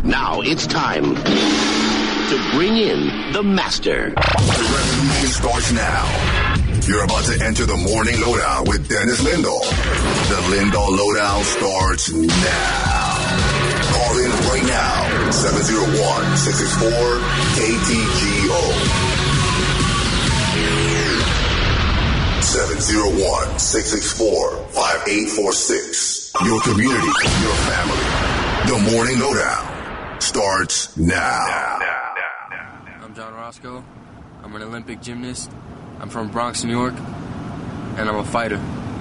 Now it's time to bring in the master. The revolution starts now. You're about to enter the morning lowdown with Dennis Lindahl. The Lindahl lowdown starts now. Call in right now. 701-664-KTGO. 701-664-5846. Your community, your family. The morning lowdown starts now. I'm John Roscoe. I'm an Olympic gymnast. I'm from Bronx, New York, and I'm a fighter.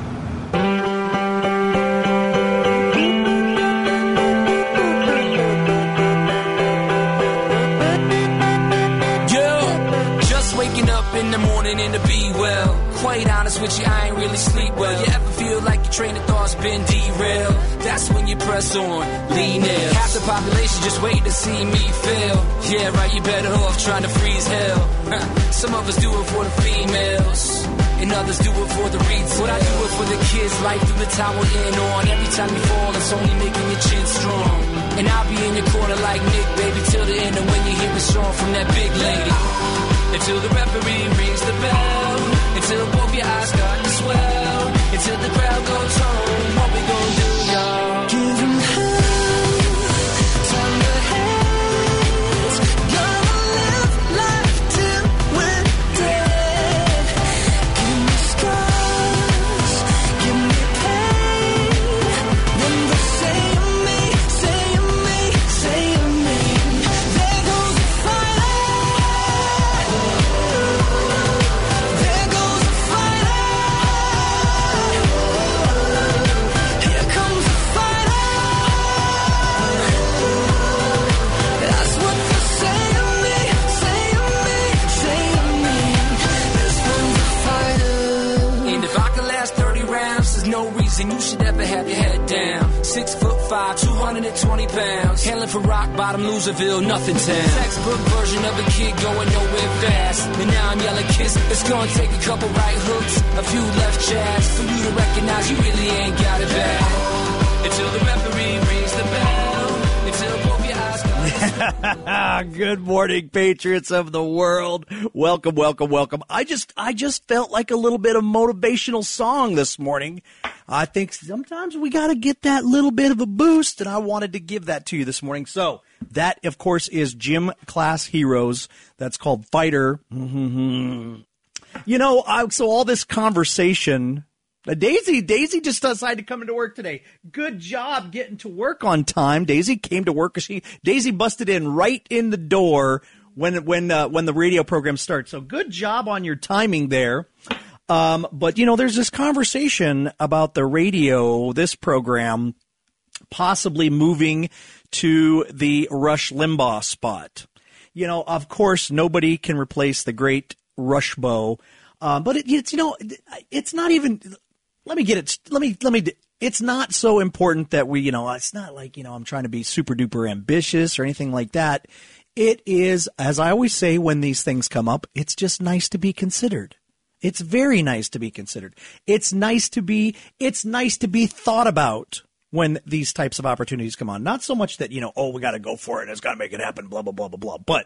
Waking up in the morning and to be well. Quite honest with you, I ain't really sleep well. You ever feel like your train of thought's been derailed? That's when you press on, lean in. Half the population just waiting to see me fail. Yeah, right, you better off trying to freeze hell. Some of us do it for the females, and others do it for the reeds. What I do it for the kids, life through the tower in on. Every time you fall, it's only making your chin strong. And I'll be in your corner like Nick, baby, till the end. And when you hear a song from that big lady, until the referee rings the bell, until both your eyes start to swell, until the crowd goes home, what we gonna do, y'all? Give them hell, turn the heads, gonna live life till we're dead. Give me scars, give me pain, then they say of me, say of me, say of me. There goes the fighter. No reason you should ever have your head down. 6'5", 220 pounds. Hailing from rock bottom, Loserville, nothing town. Textbook version of a kid going nowhere fast. And now I'm yelling kiss. It's gonna take a couple right hooks, a few left jabs, for you to recognize you really ain't got it bad. Until the referee rings the bell. Until both your eyes go. Good morning, Patriots of the world. Welcome, welcome, welcome. I just felt like a little bit of motivational song this morning. I think sometimes we got to get that little bit of a boost, and I wanted to give that to you this morning. So that, of course, is Gym Class Heroes. That's called Fighter. You know, so all this conversation. Daisy just decided to come into work today. Good job getting to work on time. Daisy came to work. Daisy busted in right in the door when the radio program starts. So good job on your timing there. But you know, there's this conversation about the radio, this program, possibly moving to the Rush Limbaugh spot. You know, of course, nobody can replace the great Rushbo. But it's not even. It's not so important that we, it's not like, I'm trying to be super duper ambitious or anything like that. It is, as I always say when these things come up, it's just nice to be considered. It's very nice to be considered. It's nice to be thought about when these types of opportunities come on. Not so much that, we got to go for it and it's got to make it happen, blah, blah, blah, blah, blah. But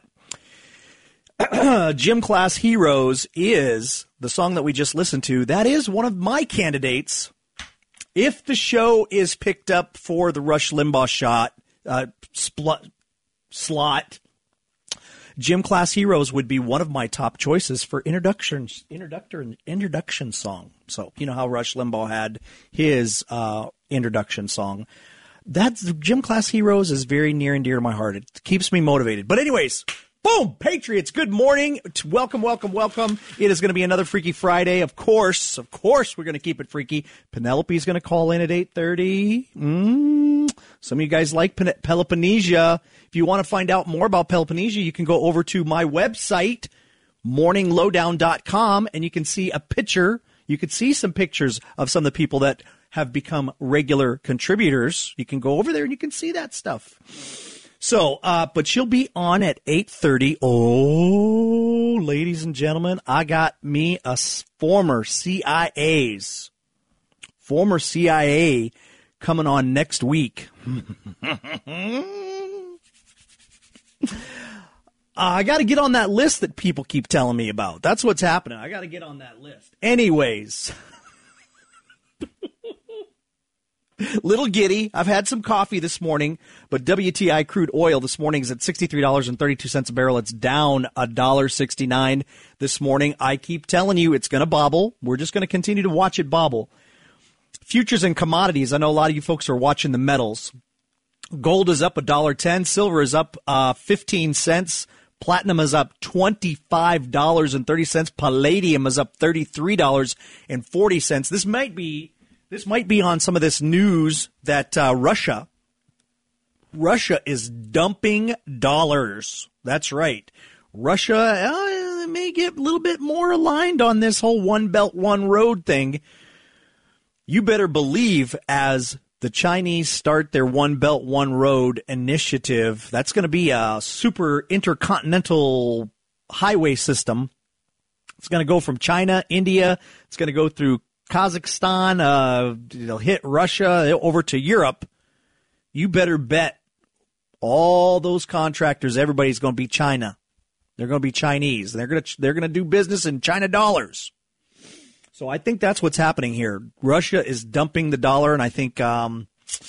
Gym Class Heroes is the song that we just listened to. That is one of my candidates. If the show is picked up for the Rush Limbaugh slot, Gym Class Heroes would be one of my top choices for introduction song. So, you know how Rush Limbaugh had his introduction song. That's Gym Class Heroes is very near and dear to my heart. It keeps me motivated. But anyways, boom, Patriots, good morning. Welcome, welcome, welcome. It is going to be another Freaky Friday. Of course, we're going to keep it freaky. Penelope's going to call in at 8:30. Some of you guys like Peloponnesia. If you want to find out more about Peloponnesia, you can go over to my website, morninglowdown.com, and you can see a picture. You can see some pictures of some of the people that have become regular contributors. You can go over there and you can see that stuff. So, but she'll be on at 8:30. Oh, ladies and gentlemen, I got me a former CIA coming on next week. I got to get on that list that people keep telling me about. That's what's happening. I got to get on that list. Anyways. Little giddy. I've had some coffee this morning, but WTI crude oil this morning is at $63.32 a barrel. It's down $1.69 this morning. I keep telling you it's going to bobble. We're just going to continue to watch it bobble. Futures and commodities. I know a lot of you folks are watching the metals. Gold is up $1.10. Silver is up 15 cents. Platinum is up $25.30. Palladium is up $33.40. This might be on some of this news that Russia is dumping dollars. That's right. Russia may get a little bit more aligned on this whole One Belt, One Road thing. You better believe as the Chinese start their One Belt, One Road initiative, that's going to be a super intercontinental highway system. It's going to go from China, India. It's going to go through Kazakhstan, it'll hit Russia, over to Europe. You better bet all those contractors, everybody's going to be China. They're going to be Chinese. They're going to do business in China dollars. So I think that's what's happening here. Russia is dumping the dollar, and I think that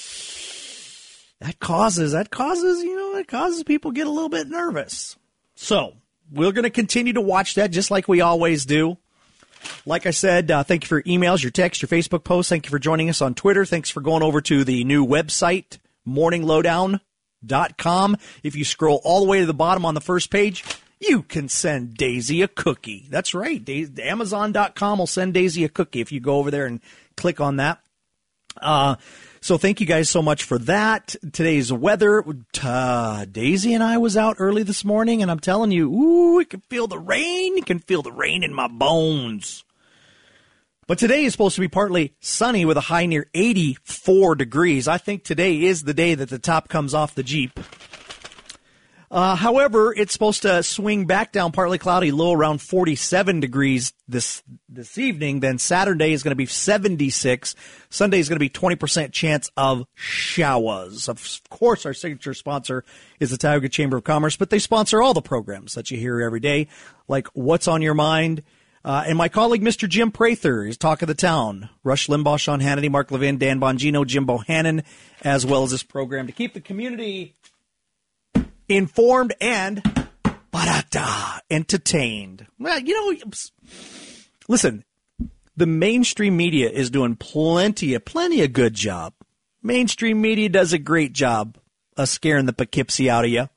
causes people get a little bit nervous. So we're going to continue to watch that just like we always do. Like I said, thank you for your emails, your texts, your Facebook posts. Thank you for joining us on Twitter. Thanks for going over to the new website, morninglowdown.com. If you scroll all the way to the bottom on the first page, you can send Daisy a cookie. That's right. Amazon.com will send Daisy a cookie if you go over there and click on that. So thank you guys so much for that. Today's weather, Daisy and I was out early this morning, and I'm telling you, I can feel the rain. You can feel the rain in my bones. But today is supposed to be partly sunny with a high near 84 degrees. I think today is the day that the top comes off the Jeep. However, it's supposed to swing back down, partly cloudy, low around 47 degrees this evening. Then Saturday is going to be 76. Sunday is going to be 20% chance of showers. Of course, our signature sponsor is the Tioga Chamber of Commerce, but they sponsor all the programs that you hear every day, like What's on Your Mind. And my colleague, Mr. Jim Prather, is Talk of the Town. Rush Limbaugh, Sean Hannity, Mark Levin, Dan Bongino, Jim Bohannon, as well as this program to keep the community informed and entertained. Well, listen, the mainstream media is doing plenty of good job. Mainstream media does a great job of scaring the Poughkeepsie out of you,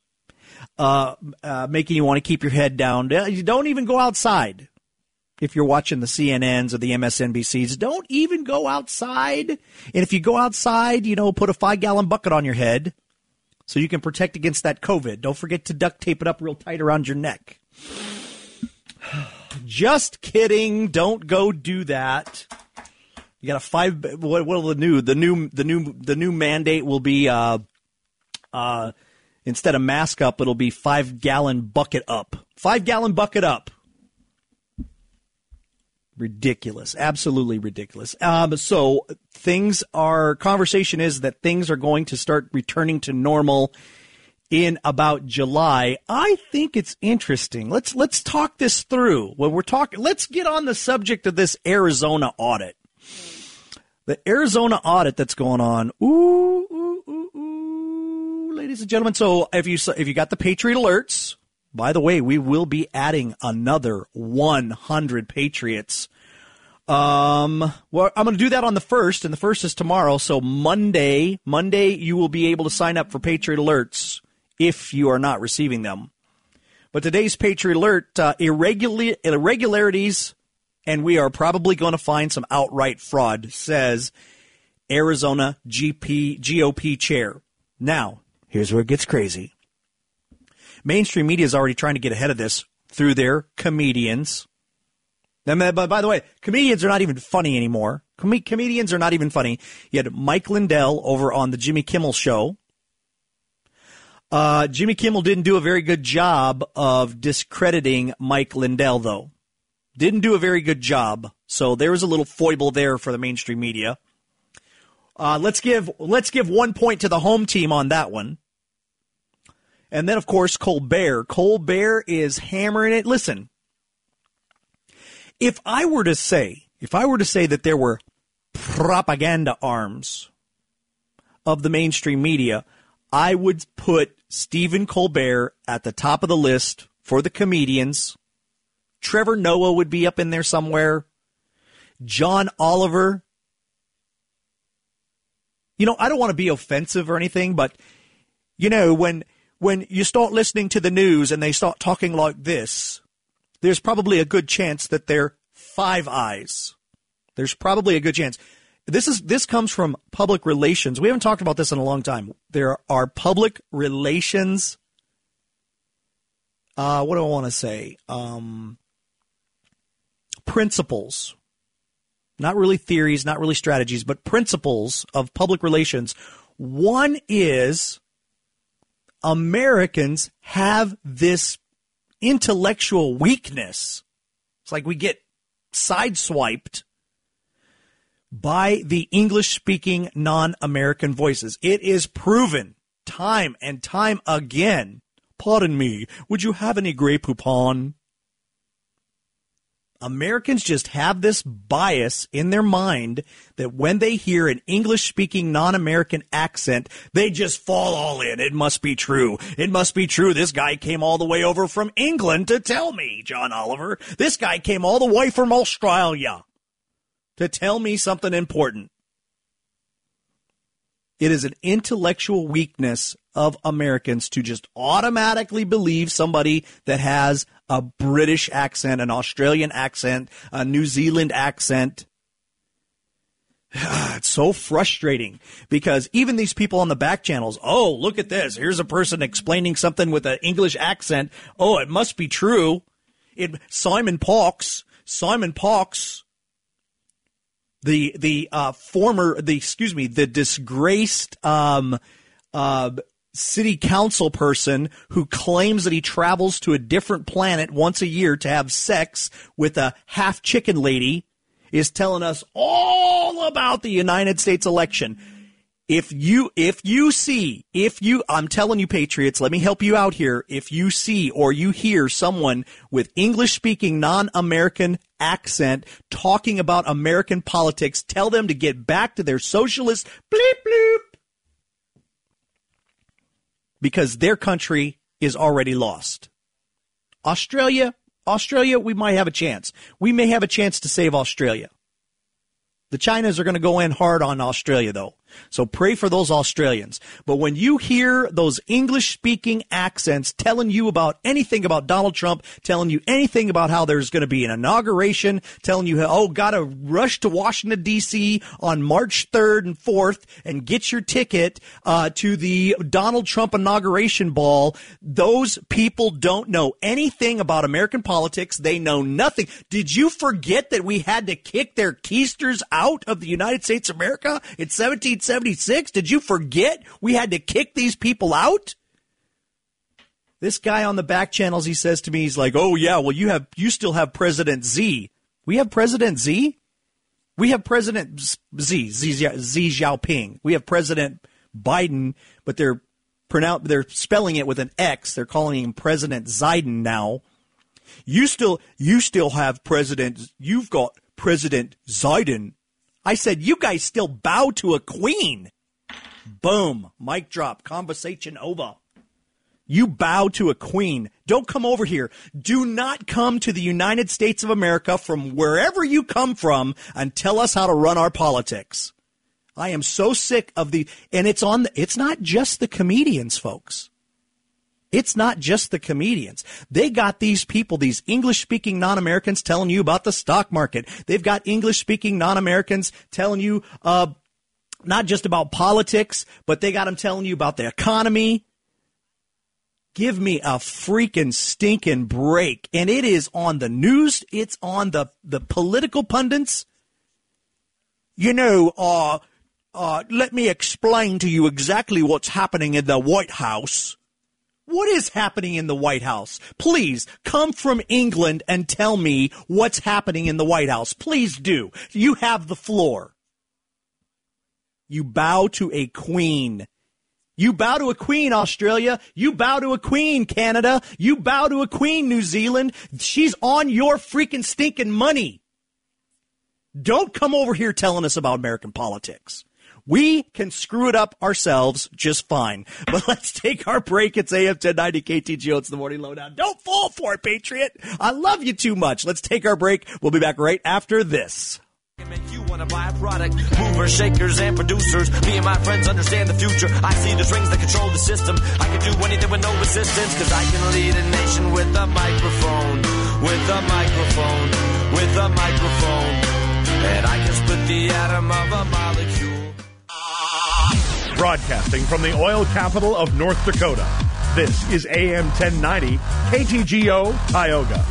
making you want to keep your head down. You don't even go outside. If you're watching the CNNs or the MSNBCs, don't even go outside. And if you go outside, put a 5-gallon bucket on your head, so you can protect against that COVID. Don't forget to duct tape it up real tight around your neck. Just kidding. Don't go do that. You got what will the new mandate will be, instead of mask up, it'll be 5-gallon bucket up. 5-gallon bucket up. Ridiculous. Absolutely ridiculous. So conversation is that things are going to start returning to normal in about July. I think it's interesting. Let's talk this through. Let's get on the subject of this Arizona audit. The Arizona audit that's going on. Ooh, ladies and gentlemen. So if you got the Patriot Alerts, by the way, we will be adding another 100 Patriots. Well, I'm going to do that on the 1st, and the 1st is tomorrow. So Monday, you will be able to sign up for Patriot Alerts if you are not receiving them. But today's Patriot Alert, irregularities, and we are probably going to find some outright fraud, says Arizona GOP chair. Now, here's where it gets crazy. Mainstream media is already trying to get ahead of this through their comedians. But by the way, comedians are not even funny anymore. Comedians are not even funny. You had Mike Lindell over on the Jimmy Kimmel show. Jimmy Kimmel didn't do a very good job of discrediting Mike Lindell, though. Didn't do a very good job. So there was a little foible there for the mainstream media. Let's give 1 point to the home team on that one. And then, of course, Colbert. Colbert is hammering it. Listen, if I were to say that there were propaganda arms of the mainstream media, I would put Stephen Colbert at the top of the list for the comedians. Trevor Noah would be up in there somewhere. John Oliver. You know, I don't want to be offensive or anything, but, you know, when you start listening to the news and they start talking like this, there's probably a good chance that they're Five Eyes. There's probably a good chance. This comes from public relations. We haven't talked about this in a long time. There are public relations. What do I want to say? Principles. Not really theories, not really strategies, but principles of public relations. One is Americans have this intellectual weakness. It's like we get sideswiped by the English-speaking non-American voices. It is proven time and time again. Pardon me, would you have any Grey Poupon? Americans just have this bias in their mind that when they hear an English-speaking non-American accent, they just fall all in. It must be true. It must be true. This guy came all the way over from England to tell me, John Oliver. This guy came all the way from Australia to tell me something important. It is an intellectual weakness of Americans to just automatically believe somebody that has a British accent, an Australian accent, a New Zealand accent. It's so frustrating because even these people on the back channels, oh, look at this. Here's a person explaining something with an English accent. Oh, it must be true. Simon Pauks, the disgraced city council person who claims that he travels to a different planet once a year to have sex with a half chicken lady, is telling us all about the United States election. I'm telling you, patriots, let me help you out here. If you see or you hear someone with English-speaking non-American accent talking about American politics, tell them to get back to their socialist bleep bloop. Because their country is already lost. Australia, we might have a chance. We may have a chance to save Australia. The Chinas are going to go in hard on Australia, though. So pray for those Australians. But when you hear those English-speaking accents telling you about anything about Donald Trump, telling you anything about how there's going to be an inauguration, telling you, oh, got to rush to Washington, D.C. on March 3rd and 4th and get your ticket to the Donald Trump inauguration ball, those people don't know anything about American politics. They know nothing. Did you forget that we had to kick their keisters out of the United States of America in 1776? Did you forget we had to kick these people out? This guy on the back channels, he says to me, he's like, oh yeah, well you still have President Z. We have President Z? We have President Xi Jinping. We have President Biden, but they're spelling it with an X. They're calling him President Ziden now. You still have you've got President Ziden. I said, you guys still bow to a queen. Boom. Mic drop. Conversation over. You bow to a queen. Don't come over here. Do not come to the United States of America from wherever you come from and tell us how to run our politics. I am so sick of and it's not just the comedians, folks. It's not just the comedians. They got these people, these English-speaking non-Americans telling you about the stock market. They've got English-speaking non-Americans telling you not just about politics, but they got them telling you about the economy. Give me a freaking stinking break. And it is on the news. It's on the political pundits. You know, let me explain to you exactly what's happening in the White House. What is happening in the White House? Please come from England and tell me what's happening in the White House. Please do. You have the floor. You bow to a queen. You bow to a queen, Australia. You bow to a queen, Canada. You bow to a queen, New Zealand. She's on your freaking stinking money. Don't come over here telling us about American politics. We can screw it up ourselves just fine. But let's take our break. It's AM 1090 KTGO. It's the Morning Lowdown. Don't fall for it, Patriot. I love you too much. Let's take our break. We'll be back right after this. Make you want to buy a product. Movers, shakers, and producers. Me and my friends understand the future. I see the strings that control the system. I can do anything with no resistance, because I can lead a nation with a microphone. With a microphone. With a microphone. And I can split the atom of a molecule. Broadcasting from the oil capital of North Dakota, this is AM 1090 KTGO Tioga.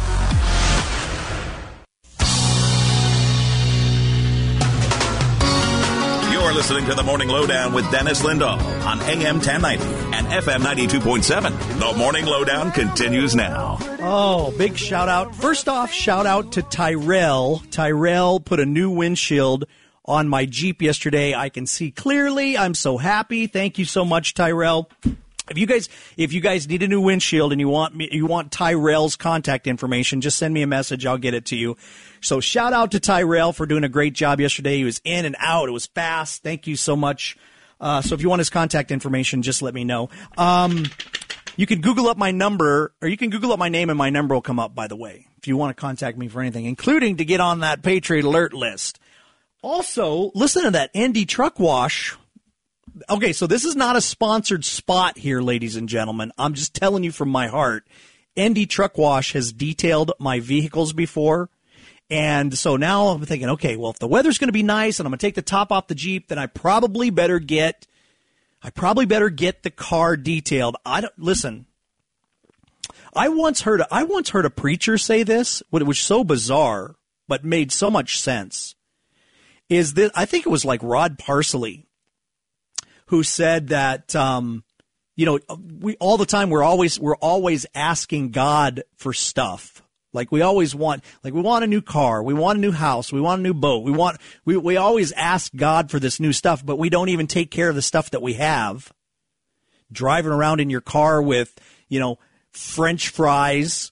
You're listening to the Morning Lowdown with Dennis Lindahl on AM 1090 and FM 92.7. The Morning Lowdown continues now. Oh, big shout out. First off, shout out to Tyrell. Tyrell put a new windshield on my Jeep yesterday. I can see clearly. I'm so happy. Thank you so much, Tyrell. If you guys need a new windshield and you want Tyrell's contact information, just send me a message. I'll get it to you. So shout out to Tyrell for doing a great job yesterday. He was in and out. It was fast. Thank you so much. So if you want his contact information, just let me know. You can Google up my number, or you can Google up my name and my number will come up, by the way, if you want to contact me for anything, including to get on that Patriot Alert list. Also, listen to that Indy Truck Wash. Okay, so this is not a sponsored spot here, ladies and gentlemen. I'm just telling you from my heart. Indy Truck Wash has detailed my vehicles before. And so now I'm thinking, okay, well, if the weather's going to be nice and I'm going to take the top off the Jeep, then I probably better get the car detailed. Listen. I once heard a preacher say this, but it was so bizarre, but made so much sense. Is this, I think it was like Rod Parsley, who said that, we all the time, we're always asking God for stuff. Like we want a new car, we want a new house, we want a new boat, we always ask God for this new stuff, but we don't even take care of the stuff that we have. Driving around in your car with, French fries,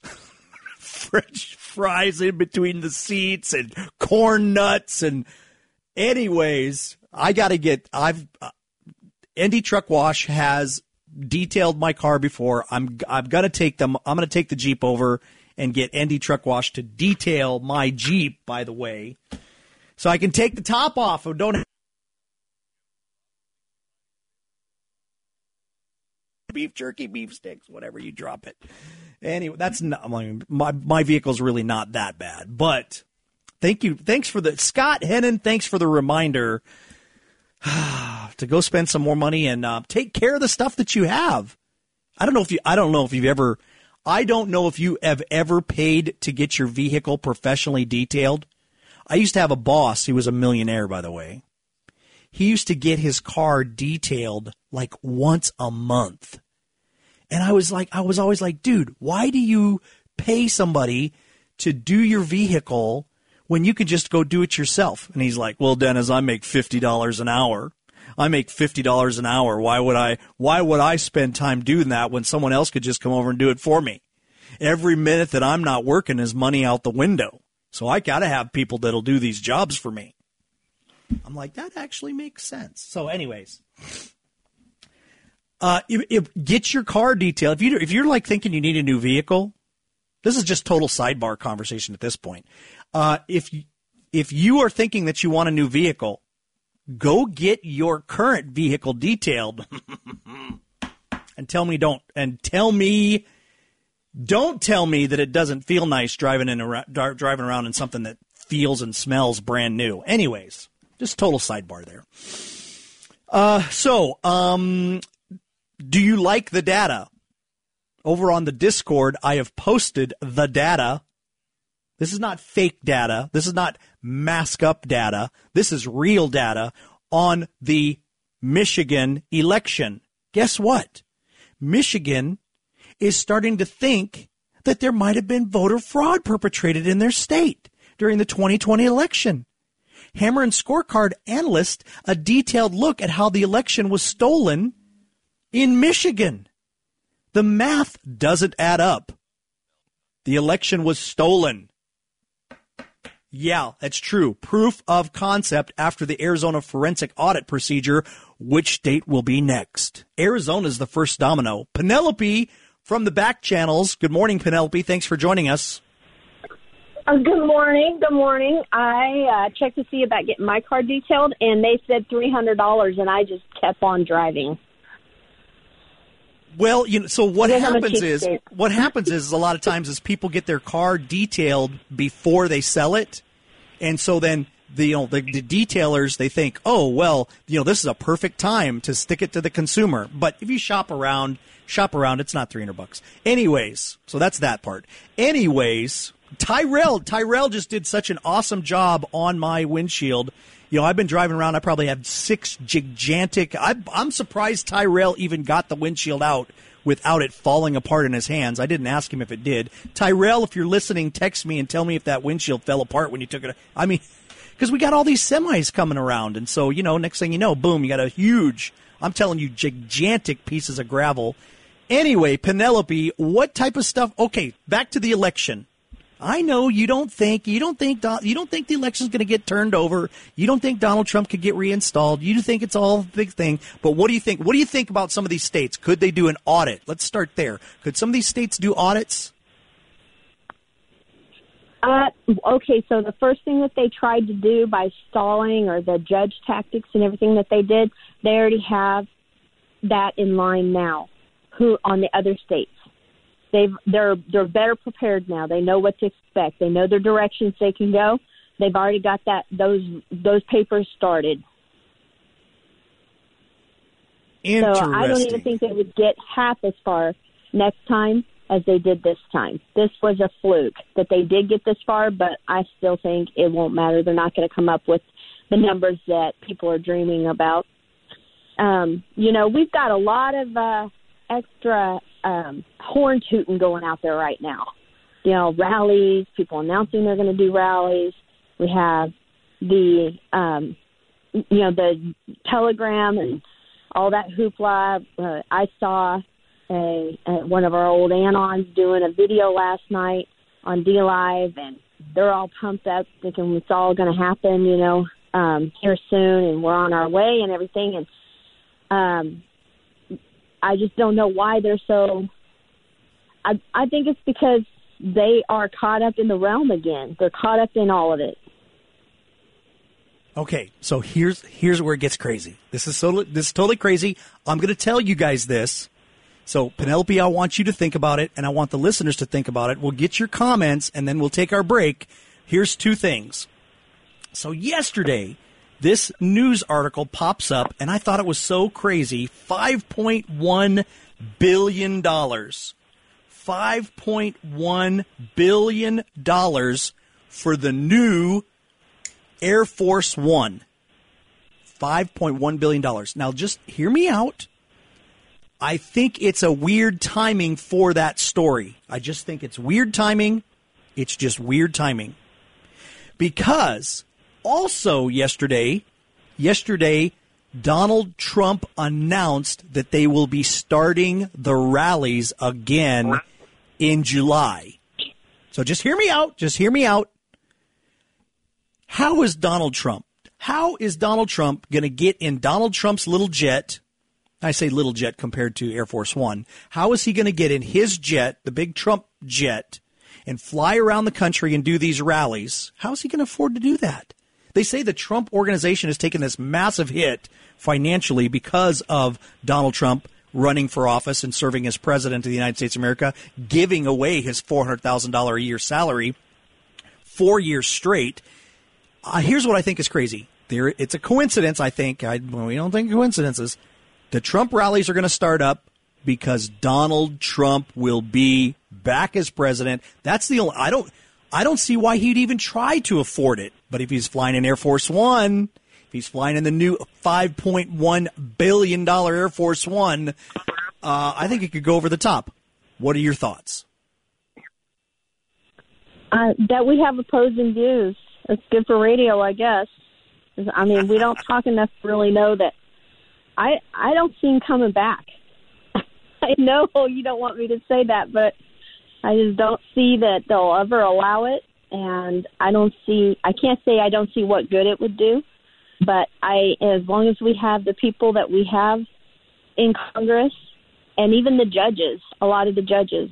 in between the seats and corn nuts. And anyways, Indy Truck Wash has detailed my car before. I'm going to take the Jeep over and get Indy Truck Wash to detail my Jeep, by the way, so I can take the top off. Don't beef jerky, beef sticks, whatever you drop it. Anyway, that's not my vehicle's really not that bad. But thank you, thanks for the Scott Hennon. Thanks for the reminder to go spend some more money and take care of the stuff that you have. I don't know if you have ever paid to get your vehicle professionally detailed. I used to have a boss. He was a millionaire, by the way. He used to get his car detailed like once a month. And I was always like, dude, why do you pay somebody to do your vehicle when you could just go do it yourself? And he's like, well, Dennis, I make $50 an hour. I make $50 an hour. Why would I spend time doing that when someone else could just come over and do it for me? Every minute that I'm not working is money out the window. So I got to have people that'll do these jobs for me. I'm like, that actually makes sense. So anyways, get your car detailed. If you're like thinking you need a new vehicle, this is just total sidebar conversation at this point. If you are thinking that you want a new vehicle, go get your current vehicle detailed and don't tell me that it doesn't feel nice driving around in something that feels and smells brand new. Anyways, just total sidebar there. Do you like the data? Over on the Discord, I have posted the data. This is not fake data. This is not mask up data. This is real data on the Michigan election. Guess what? Michigan is starting to think that there might have been voter fraud perpetrated in their state during the 2020 election. Hammer and Scorecard analyst a detailed look at how the election was stolen in Michigan. The math doesn't add up. The election was stolen. Yeah, that's true. Proof of concept after the Arizona forensic audit procedure. Which state will be next? Arizona's the first domino. Penelope from the back channels. Good morning, Penelope. Thanks for joining us. Good morning. Good morning. I checked to see about getting my car detailed, and they said $300, and I just kept on driving. Well, so what happens is a lot of times is people get their car detailed before they sell it, and so then the detailers, they think, oh well, this is a perfect time to stick it to the consumer. But if you shop around, it's not $300. Anyways, so that's that part. Anyways, Tyrell just did such an awesome job on my windshield. I've been driving around. I probably have 6 gigantic. I'm surprised Tyrell even got the windshield out without it falling apart in his hands. I didn't ask him if it did. Tyrell, if you're listening, text me and tell me if that windshield fell apart when you took it. I mean, because we got all these semis coming around. And so, next thing you know, boom, you got a huge, I'm telling you, gigantic pieces of gravel. Anyway, Penelope, what type of stuff? Okay, back to the election. I know you don't think the election's going to get turned over. You don't think Donald Trump could get reinstalled. You think it's all a big thing. But what do you think? What do you think about some of these states? Could they do an audit? Let's start there. Could some of these states do audits? Okay, so the first thing that they tried to do by stalling, or the judge tactics and everything that they did, they already have that in line now. Who on the other states? They're better prepared now. They know what to expect. They know their directions they can go. They've already got those papers started. So I don't even think they would get half as far next time as they did this time. This was a fluke that they did get this far, but I still think it won't matter. They're not going to come up with the numbers that people are dreaming about. We've got a lot of extra horn tooting going out there right now. Rallies, people announcing they're going to do rallies. We have the telegram and all that hoopla. I saw one of our old Anons doing a video last night on D-Live, and they're all pumped up thinking it's all going to happen, here soon, and we're on our way and everything. And I just don't know why they're so. I think it's because they are caught up in the realm again. They're caught up in all of it. Okay, so here's where it gets crazy. This is totally crazy. I'm going to tell you guys this. So Penelope, I want you to think about it, and I want the listeners to think about it. We'll get your comments, and then we'll take our break. Here's 2 things. So yesterday, this news article pops up, and I thought it was so crazy. $5.1 billion. $5.1 billion for the new Air Force One. $5.1 billion. Now, just hear me out. I think it's a weird timing for that story. I just think it's weird timing. It's just weird timing. Because also yesterday, Donald Trump announced that they will be starting the rallies again in July. So just hear me out. How is Donald Trump going to get in Donald Trump's little jet? I say little jet compared to Air Force One. How is he going to get in his jet, the big Trump jet, and fly around the country and do these rallies? How is he going to afford to do that? They say the Trump organization has taken this massive hit financially because of Donald Trump running for office and serving as president of the United States of America, giving away his $400,000 a year salary 4 years straight. Here's what I think is crazy. It's a coincidence, I think. We don't think coincidences. The Trump rallies are going to start up because Donald Trump will be back as president. That's the only. I don't see why he'd even try to afford it. But if he's flying in Air Force One, if he's flying in the new $5.1 billion Air Force One, I think it could go over the top. What are your thoughts? That we have opposing views. It's good for radio, I guess. I mean, we don't talk enough to really know that. I don't see him coming back. I know you don't want me to say that, but I just don't see that they'll ever allow it. And I can't say I don't see what good it would do, but as long as we have the people that we have in Congress and even the judges, a lot of the judges,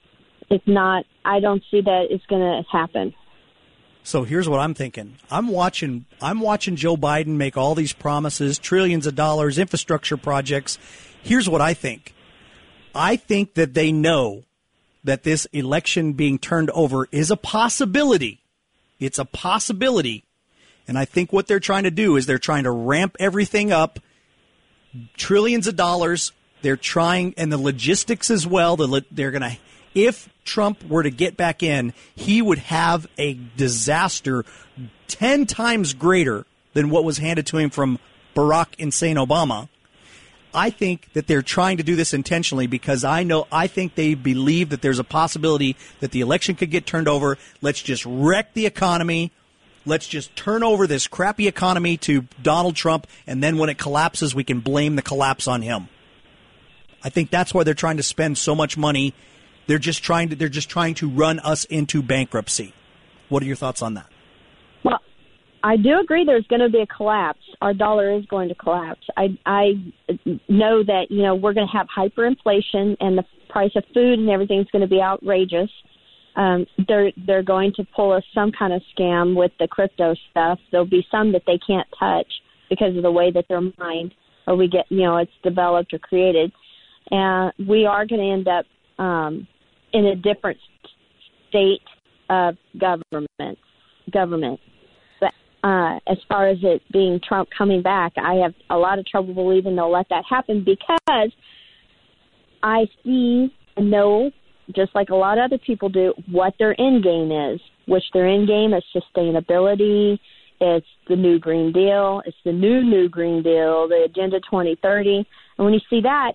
I don't see that it's going to happen. So here's what I'm thinking. I'm watching Joe Biden make all these promises, trillions of dollars, infrastructure projects. Here's what I think. I think that they know that this election being turned over is a possibility. It's a possibility. And I think what they're trying to do is they're trying to ramp everything up, trillions of dollars. They're trying, and the logistics as well. They're going to, if Trump were to get back in, he would have a disaster 10 times greater than what was handed to him from Barack Insane Obama. I think that they're trying to do this intentionally because I think they believe that there's a possibility that the election could get turned over. Let's just wreck the economy. Let's just turn over this crappy economy to Donald Trump, and then when it collapses, we can blame the collapse on him. I think that's why they're trying to spend so much money. They're just trying to run us into bankruptcy. What are your thoughts on that? Well, I do agree there's going to be a collapse. Our dollar is going to collapse. I know that, we're going to have hyperinflation and the price of food and everything is going to be outrageous. They're going to pull some kind of scam with the crypto stuff. There'll be some that they can't touch because of the way that their mind or it's developed or created. And we are going to end up in a different state of government. But as far as it being Trump coming back, I have a lot of trouble believing they'll let that happen because I see and know, just like a lot of other people do, what their end game is, which their end game is sustainability. It's the new Green Deal. It's the new Green Deal, the Agenda 2030. And when you see that,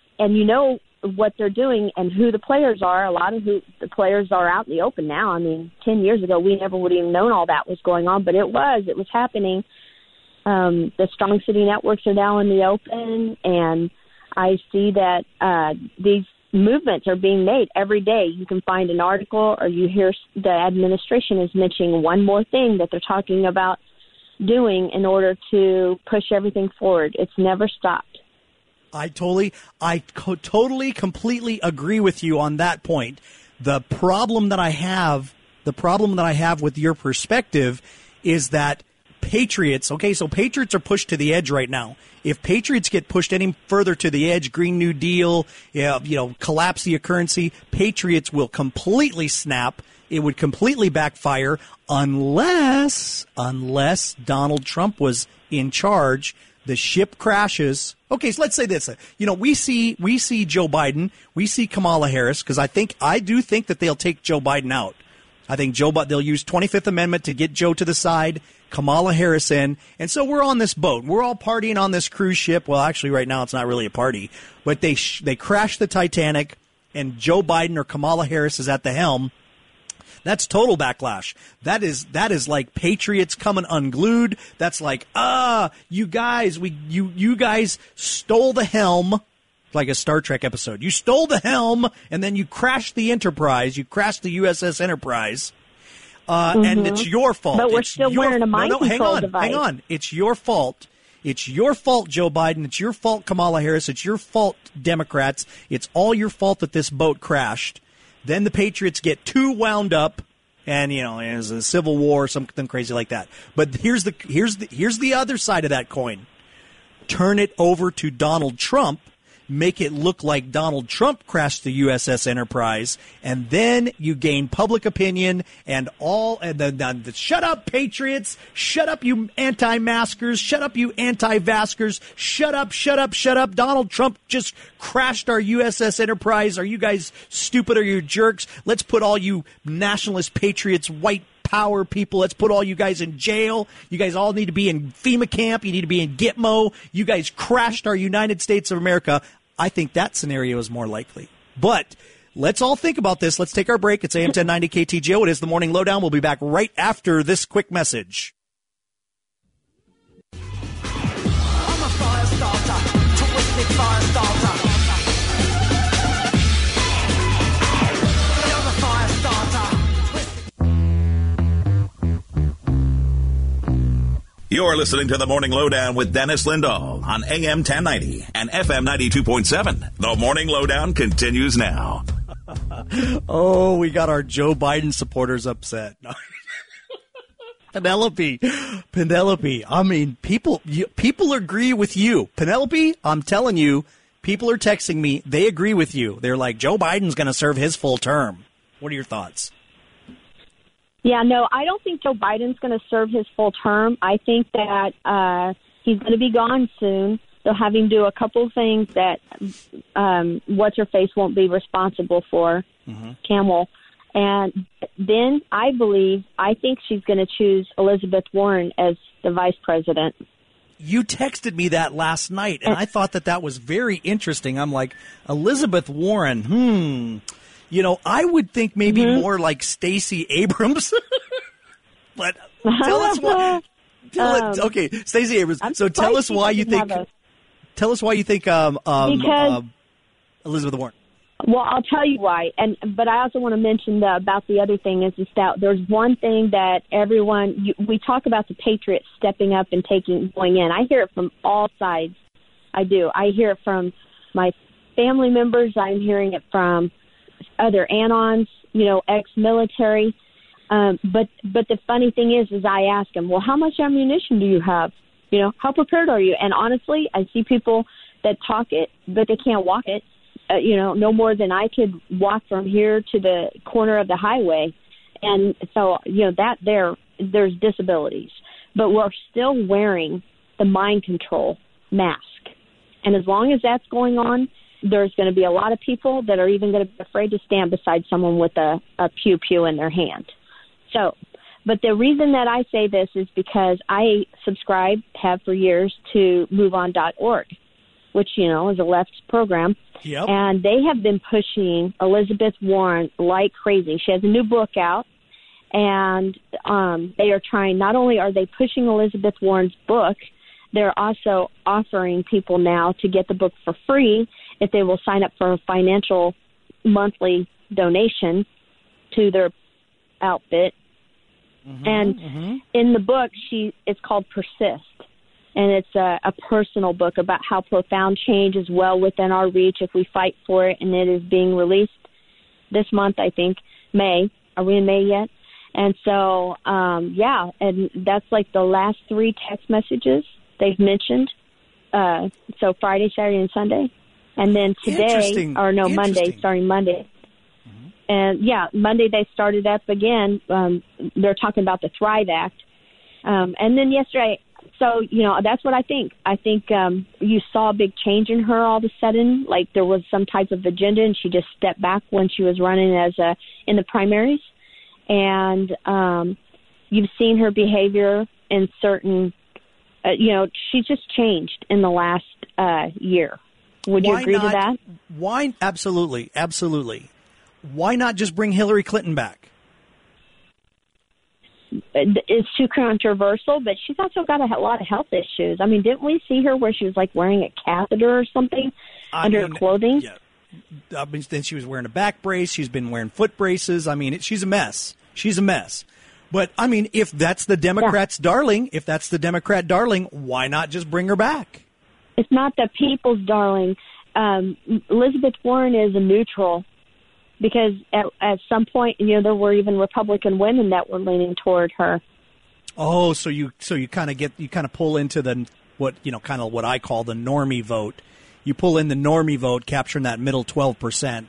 what they're doing and who the players are. A lot of who the players are out in the open now. I mean, 10 years ago, we never would have even known all that was going on, but it was happening. The Strong City networks are now in the open, and I see that these movements are being made every day. You can find an article or you hear the administration is mentioning one more thing that they're talking about doing in order to push everything forward. It's never stopped. I totally, completely agree with you on that point. The problem that I have with your perspective is that Patriots are pushed to the edge right now. If Patriots get pushed any further to the edge, Green New Deal, collapse the currency, Patriots will completely snap. It would completely backfire unless Donald Trump was in charge. The ship crashes. Okay, so let's say this. We see Joe Biden, we see Kamala Harris, because I do think that they'll take Joe Biden out. I think they'll use 25th Amendment to get Joe to the side, Kamala Harris in, and so we're on this boat. We're all partying on this cruise ship. Well, actually, right now it's not really a party, but they crash the Titanic, and Joe Biden or Kamala Harris is at the helm. That's total backlash. That is like Patriots coming unglued. That's like, you guys stole the helm, like a Star Trek episode. You stole the helm, and then you crashed the Enterprise. You crashed the USS Enterprise, and it's your fault. But we're still wearing a mind control device. Hang on. It's your fault. It's your fault, Joe Biden. It's your fault, Kamala Harris. It's your fault, Democrats. It's all your fault that this boat crashed. Then the Patriots get too wound up, and there's a civil war or something crazy like that. But here's the other side of that coin. Turn it over to Donald Trump, make it look like Donald Trump crashed the USS Enterprise, and then you gain public opinion and then shut up, Patriots! Shut up, you anti-maskers! Shut up, you anti-vaskers! Shut up! Donald Trump just crashed our USS Enterprise. Are you guys stupid? Are you jerks? Let's put all you nationalist patriots, white power people, let's put all you guys in jail. You guys all need to be in FEMA camp. You need to be in Gitmo. You guys crashed our United States of America. I think that scenario is more likely. But let's all think about this. Let's take our break. It's AM 1090 KTGO. It is the Morning Lowdown. We'll be back right after this quick message. I'm a fire starter, terrific fire starter. You're listening to the Morning Lowdown with Dennis Lindahl on AM 1090 and FM 92.7. The Morning Lowdown continues now. Oh, we got our Joe Biden supporters upset. Penelope, I mean, people agree with you. Penelope, I'm telling you, people are texting me. They agree with you. They're like, Joe Biden's going to serve his full term. What are your thoughts? Yeah, no, I don't think Joe Biden's going to serve his full term. I think that he's going to be gone soon. They'll have him do a couple of things that what's-her-face won't be responsible for, Camel. And then I think she's going to choose Elizabeth Warren as the vice president. You texted me that last night, and I thought that was very interesting. I'm like, Elizabeth Warren, You know, I would think maybe more like Stacey Abrams. But tell us why. Okay, Stacey Abrams. So tell us why you think. Tell us why you think Elizabeth Warren. Well, I'll tell you why. But I also want to mention about the other thing is that there's one thing that we talk about the Patriots stepping up and going in. I hear it from all sides. I do. I hear it from my family members. I'm hearing it from other Anons, ex-military. But the funny thing is I ask them, well, how much ammunition do you have? How prepared are you? And honestly, I see people that talk it, but they can't walk it. No more than I could walk from here to the corner of the highway. And so, there's disabilities. But we're still wearing the mind control mask. And as long as that's going on, there's going to be a lot of people that are even going to be afraid to stand beside someone with a pew-pew in their hand. So, but the reason that I say this is because I have for years to MoveOn.org, which, is a left program. Yep. And they have been pushing Elizabeth Warren like crazy. She has a new book out, and they are trying, not only are they pushing Elizabeth Warren's book, they're also offering people now to get the book for free if they will sign up for a financial monthly donation to their outfit. In the book, it's called Persist. And it's a personal book about how profound change is well within our reach if we fight for it. And it is being released this month, I think, May. Are we in May yet? And so, and that's like the last 3 text messages they've mentioned. So Friday, Saturday, and Sunday. And then today, Monday. And, Monday they started up again. They're talking about the Thrive Act. And then yesterday, so, that's what I think. I think you saw a big change in her all of a sudden, like there was some type of agenda, and she just stepped back when she was running in the primaries. And you've seen her behavior in certain, she's just changed in the last year. Would you agree to that? Why? Absolutely. Why not just bring Hillary Clinton back? It's too controversial, but she's also got a lot of health issues. I mean, didn't we see her where she was like wearing a catheter or something under her clothing? Yeah. Then she was wearing a back brace. She's been wearing foot braces. I mean, she's a mess. But, I mean, if that's the Democrats' darling, why not just bring her back? It's not the people's darling. Elizabeth Warren is a neutral. Because at some point, there were even Republican women that were leaning toward her. Oh, so you kind of pull into what I call the normie vote. You pull in the normie vote, capturing that middle 12%.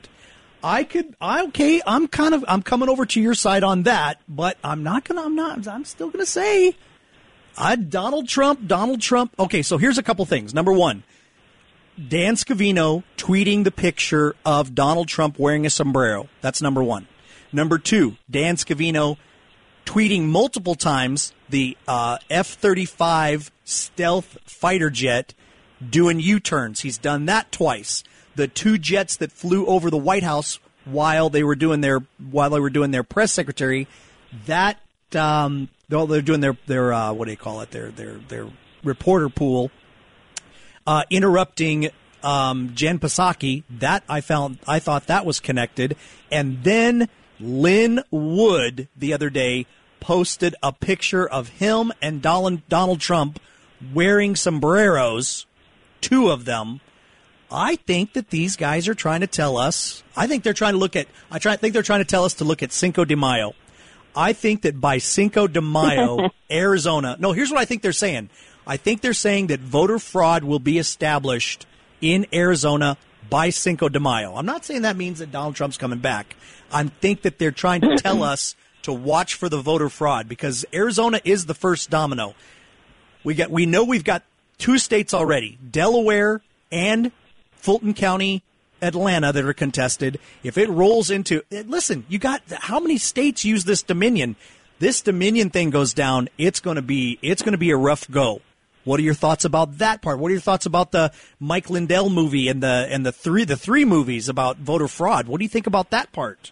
I'm coming over to your side on that, but I'm still gonna say, Donald Trump. Okay, so here's a couple things. Number one. Dan Scavino tweeting the picture of Donald Trump wearing a sombrero. That's number one. Number two, Dan Scavino tweeting multiple times the F-35 stealth fighter jet doing U-turns. He's done that twice. The 2 jets that flew over the White House while they were doing their press secretary, that they're doing their what do you call it? Their reporter pool. Interrupting Jen Psaki, that I thought that was connected. And then Lynn Wood the other day posted a picture of him and Donald Trump wearing sombreros, 2 of them. I think that these guys are trying to tell us. I think they're trying to look at. I think they're trying to tell us to look at Cinco de Mayo. I think that by Cinco de Mayo, Arizona. No, here's what I think they're saying. I think they're saying that voter fraud will be established in Arizona by Cinco de Mayo. I'm not saying that means that Donald Trump's coming back. I think that they're trying to tell us to watch for the voter fraud because Arizona is the first domino. We know we've got 2 states already, Delaware and Fulton County, Atlanta, that are contested. If it rolls into, listen, you got how many states use this Dominion? This Dominion thing goes down, it's going to be a rough go. What are your thoughts about that part? What are your thoughts about the Mike Lindell movie and the three movies about voter fraud? What do you think about that part?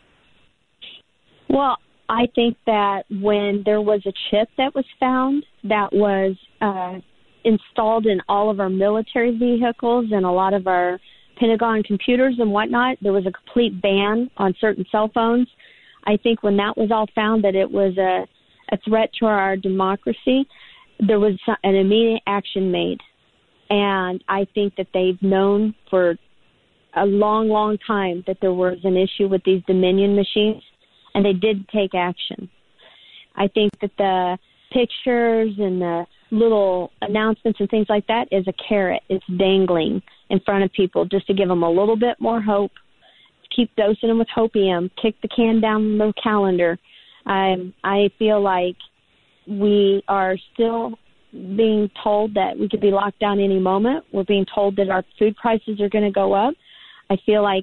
Well, I think that when there was a chip that was found that was installed in all of our military vehicles and a lot of our Pentagon computers and whatnot, there was a complete ban on certain cell phones. I think when that was all found that it was a threat to our democracy, there was an immediate action made. And I think that they've known for a long, long time that there was an issue with these Dominion machines, and they did take action. I think that the pictures and the little announcements and things like that is a carrot. It's dangling in front of people just to give them a little bit more hope. Keep dosing them with hopium. Kick the can down the calendar. I feel like we are still being told that we could be locked down any moment. We're being told that our food prices are going to go up. I feel like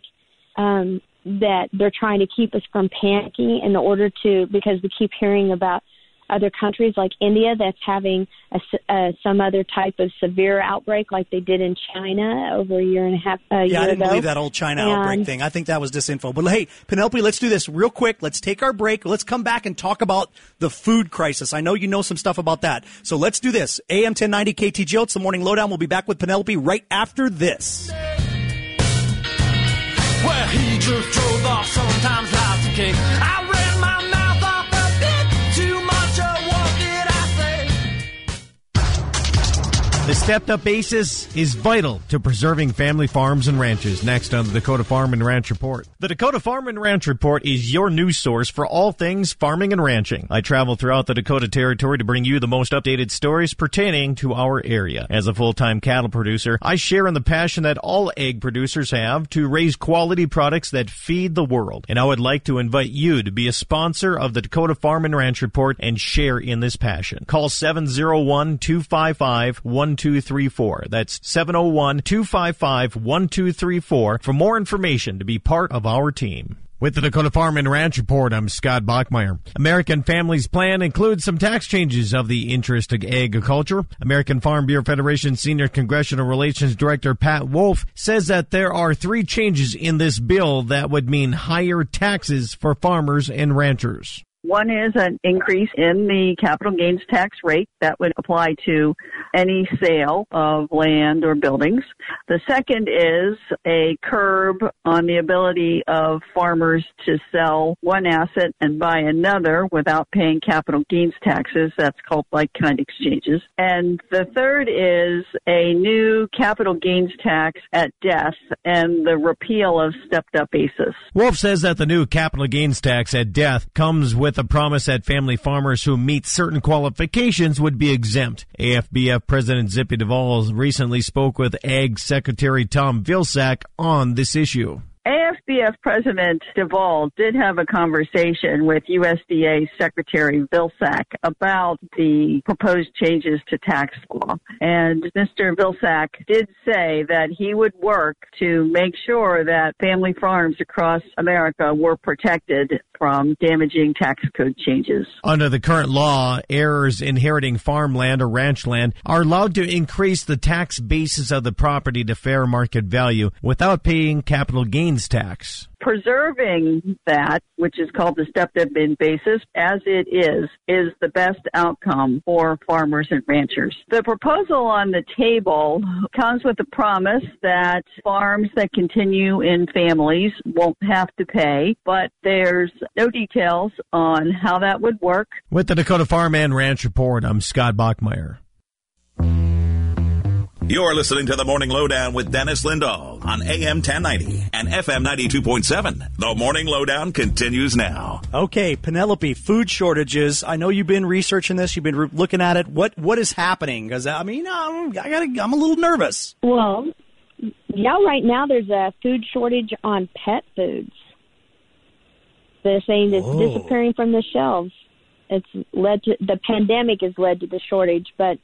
that they're trying to keep us from panicking in order to, because we keep hearing about other countries like India that's having some other type of severe outbreak like they did in China over a year and a half year I didn't ago. believe that old China outbreak thing. I think that was disinfo. But hey, Penelope, let's do this real quick. Let's take our break. Let's come back and talk about the food crisis. I know you know some stuff about that. So let's do this. AM 1090 KTGO. It's the Morning Lowdown. We'll be back with Penelope right after this. Well, he just drove off, sometimes life's a king. I ran my mouth off a bit too much, what did I say? The stepped-up basis is vital to preserving family farms and ranches. Next on the Dakota Farm and Ranch Report. The Dakota Farm and Ranch Report is your news source for all things farming and ranching. I travel throughout the Dakota Territory to bring you the most updated stories pertaining to our area. As a full-time cattle producer, I share in the passion that all egg producers have to raise quality products that feed the world. And I would like to invite you to be a sponsor of the Dakota Farm and Ranch Report and share in this passion. Call 701-255-1234. That's 701-255-1234 for more information to be part of our team. With the Dakota Farm and Ranch Report, I'm Scott Bachmeyer. American Families Plan includes some tax changes of the interest of agriculture. American Farm Bureau Federation Senior Congressional Relations Director Pat Wolf says that there are 3 changes in this bill that would mean higher taxes for farmers and ranchers. One is an increase in the capital gains tax rate that would apply to any sale of land or buildings. The second is a curb on the ability of farmers to sell one asset and buy another without paying capital gains taxes. That's called like-kind exchanges. And the third is a new capital gains tax at death and the repeal of stepped-up basis. Wolf says that the new capital gains tax at death comes with a promise that family farmers who meet certain qualifications would be exempt. AFBF President Zippy Duvall recently spoke with Ag Secretary Tom Vilsack on this issue. AFBF President Duvall did have a conversation with USDA Secretary Vilsack about the proposed changes to tax law. And Mr. Vilsack did say that he would work to make sure that family farms across America were protected from damaging tax code changes. Under the current law, heirs inheriting farmland or ranch land are allowed to increase the tax basis of the property to fair market value without paying capital gains tax. tax. Preserving that, which is called the stepped-in basis, as it is the best outcome for farmers and ranchers. The proposal on the table comes with the promise that farms that continue in families won't have to pay, but there's no details on how that would work. With the Dakota Farm and Ranch Report, I'm Scott Bachmeyer. You're listening to the Morning Lowdown with Dennis Lindahl on AM 1090 and FM 92.7. The Morning Lowdown continues now. Okay, Penelope, food shortages. I know you've been researching this. You've been looking at it. What is happening? Because I'm a little nervous. Well, yeah, right now there's a food shortage on pet foods. They're saying it's disappearing from the shelves. It's led to the pandemic has led to the shortage, but.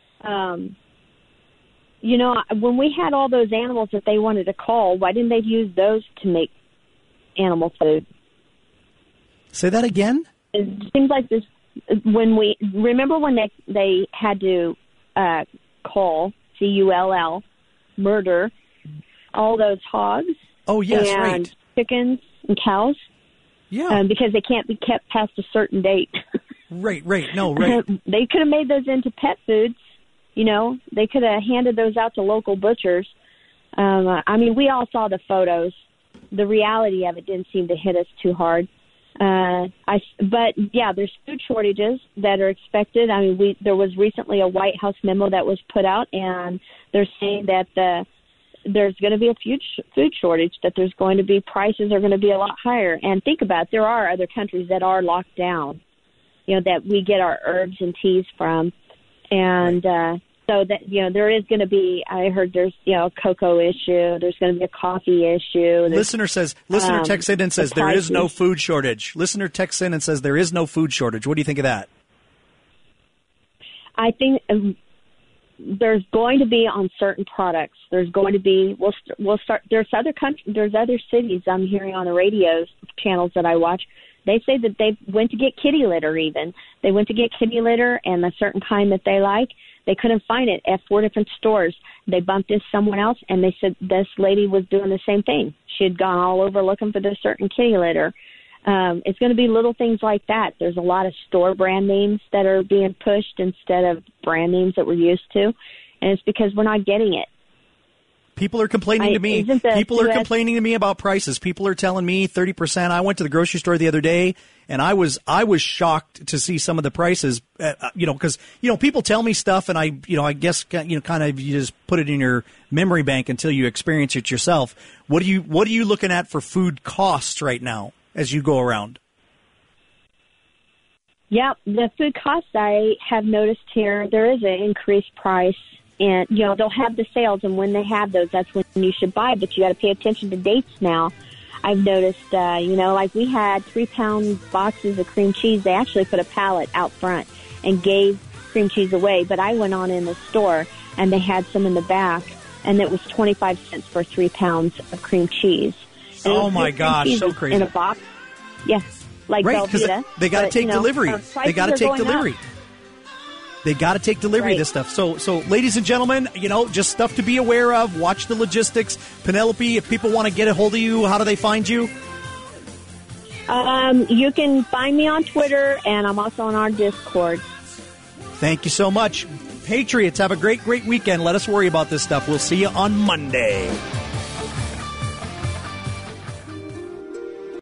When we had all those animals that they wanted to cull, why didn't they use those to make animal food? Say that again? It seems like this. Remember when they had to cull, CULL, murder all those hogs? Oh yes, and right. Chickens and cows. Yeah, because they can't be kept past a certain date. Right. No, right. They could have made those into pet foods. They could have handed those out to local butchers. We all saw the photos. The reality of it didn't seem to hit us too hard. But there's food shortages that are expected. There was recently a White House memo that was put out, and they're saying that there's going to be a food shortage, that there's going to be prices are going to be a lot higher. And think about it, there are other countries that are locked down, that we get our herbs and teas from. And so that, there is going to be, I heard there's, a cocoa issue. There's going to be a coffee issue. Listener texts in and says there is no food shortage. Listener texts in and says there is no food shortage. What do you think of that? I think there's going to be on certain products. There's going to be, we'll start, there's other cities I'm hearing on the radio channels that I watch. They say that they went to get kitty litter even. They went to get kitty litter and a certain kind that they like. They couldn't find it at 4 different stores. They bumped into someone else, and they said this lady was doing the same thing. She had gone all over looking for this certain kitty litter. It's going to be little things like that. There's a lot of store brand names that are being pushed instead of brand names that we're used to, and it's because we're not getting it. People are complaining to me. People are complaining to me about prices. People are telling me 30%. I went to the grocery store the other day, and I was shocked to see some of the prices. Because people tell me stuff, and I guess you just put it in your memory bank until you experience it yourself. What are you looking at for food costs right now as you go around? Yeah, the food costs I have noticed here, there is an increased price. And, they'll have the sales, and when they have those, that's when you should buy. But you got to pay attention to dates now. I've noticed, like we had 3-pound boxes of cream cheese. They actually put a pallet out front and gave cream cheese away. But I went on in the store, and they had some in the back, and it was 25 cents for 3 pounds of cream cheese. And oh, my gosh, so crazy. In a box. Yeah, like Velveeta. They got to take delivery. They got to take delivery. They got to take delivery of this stuff. So, ladies and gentlemen, just stuff to be aware of. Watch the logistics. Penelope, if people want to get a hold of you, how do they find you? You can find me on Twitter, and I'm also on our Discord. Thank you so much. Patriots, have a great, great weekend. Let us worry about this stuff. We'll see you on Monday.